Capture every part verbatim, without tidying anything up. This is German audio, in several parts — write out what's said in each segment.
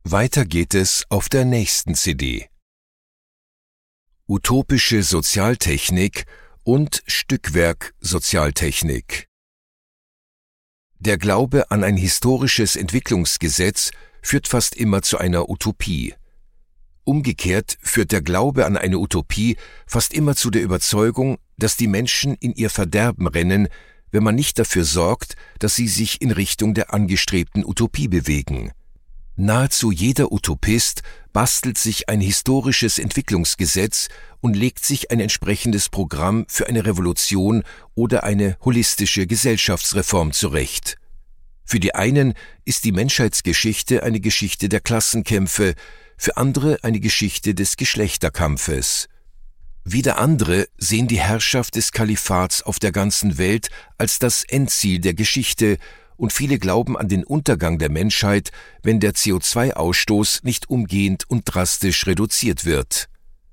Weiter geht es auf der nächsten C D. Utopische Sozialtechnik und Stückwerk Sozialtechnik. Der Glaube an ein historisches Entwicklungsgesetz führt fast immer zu einer Utopie. Umgekehrt führt der Glaube an eine Utopie fast immer zu der Überzeugung, dass die Menschen in ihr Verderben rennen, wenn man nicht dafür sorgt, dass sie sich in Richtung der angestrebten Utopie bewegen. Nahezu jeder Utopist bastelt sich ein historisches Entwicklungsgesetz und legt sich ein entsprechendes Programm für eine Revolution oder eine holistische Gesellschaftsreform zurecht. Für die einen ist die Menschheitsgeschichte eine Geschichte der Klassenkämpfe, für andere eine Geschichte des Geschlechterkampfes. Wieder andere sehen die Herrschaft des Kalifats auf der ganzen Welt als das Endziel der Geschichte, und viele glauben an den Untergang der Menschheit, wenn der C O zwei Ausstoß nicht umgehend und drastisch reduziert wird.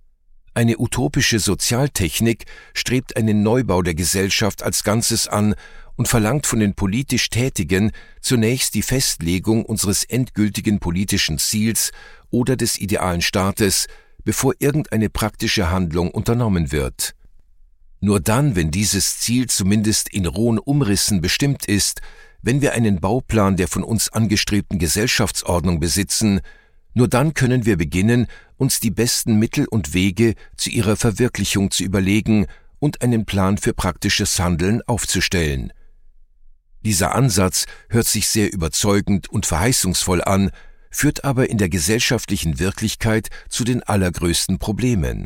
Eine utopische Sozialtechnik strebt einen Neubau der Gesellschaft als Ganzes an und verlangt von den politisch Tätigen zunächst die Festlegung unseres endgültigen politischen Ziels oder des idealen Staates, bevor irgendeine praktische Handlung unternommen wird. Nur dann, wenn dieses Ziel zumindest in rohen Umrissen bestimmt ist, wenn wir einen Bauplan der von uns angestrebten Gesellschaftsordnung besitzen, nur dann können wir beginnen, uns die besten Mittel und Wege zu ihrer Verwirklichung zu überlegen und einen Plan für praktisches Handeln aufzustellen. Dieser Ansatz hört sich sehr überzeugend und verheißungsvoll an, führt aber in der gesellschaftlichen Wirklichkeit zu den allergrößten Problemen.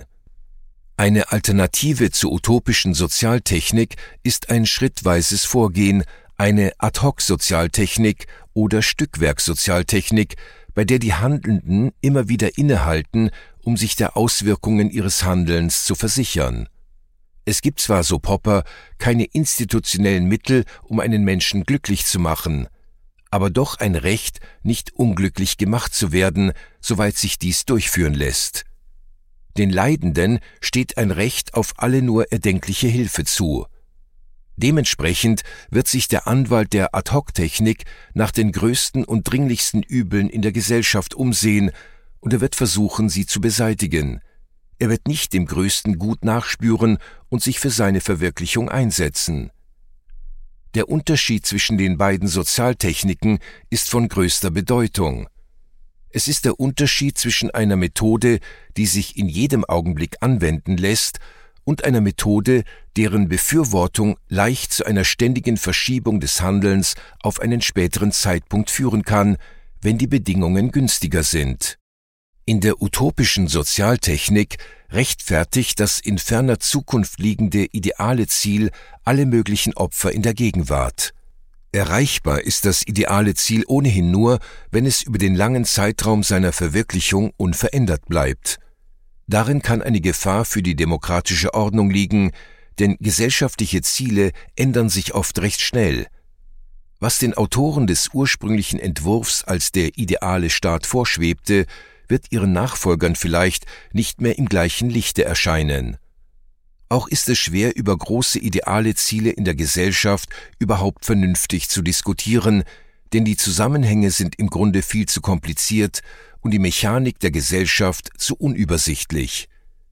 Eine Alternative zur utopischen Sozialtechnik ist ein schrittweises Vorgehen, eine Ad-hoc-Sozialtechnik oder Stückwerk-Sozialtechnik, bei der die Handelnden immer wieder innehalten, um sich der Auswirkungen ihres Handelns zu versichern. Es gibt zwar, so Popper, keine institutionellen Mittel, um einen Menschen glücklich zu machen, aber doch ein Recht, nicht unglücklich gemacht zu werden, soweit sich dies durchführen lässt. Den Leidenden steht ein Recht auf alle nur erdenkliche Hilfe zu. Dementsprechend wird sich der Anwalt der Ad-hoc-Technik nach den größten und dringlichsten Übeln in der Gesellschaft umsehen, und er wird versuchen, sie zu beseitigen. Er wird nicht dem größten Gut nachspüren und sich für seine Verwirklichung einsetzen. Der Unterschied zwischen den beiden Sozialtechniken ist von größter Bedeutung. Es ist der Unterschied zwischen einer Methode, die sich in jedem Augenblick anwenden lässt, und einer Methode, deren Befürwortung leicht zu einer ständigen Verschiebung des Handelns auf einen späteren Zeitpunkt führen kann, wenn die Bedingungen günstiger sind. In der utopischen Sozialtechnik rechtfertigt das in ferner Zukunft liegende ideale Ziel alle möglichen Opfer in der Gegenwart. Erreichbar ist das ideale Ziel ohnehin nur, wenn es über den langen Zeitraum seiner Verwirklichung unverändert bleibt. Darin kann eine Gefahr für die demokratische Ordnung liegen, denn gesellschaftliche Ziele ändern sich oft recht schnell. Was den Autoren des ursprünglichen Entwurfs als der ideale Staat vorschwebte, wird ihren Nachfolgern vielleicht nicht mehr im gleichen Lichte erscheinen. Auch ist es schwer, über große ideale Ziele in der Gesellschaft überhaupt vernünftig zu diskutieren, denn die Zusammenhänge sind im Grunde viel zu kompliziert und die Mechanik der Gesellschaft zu unübersichtlich.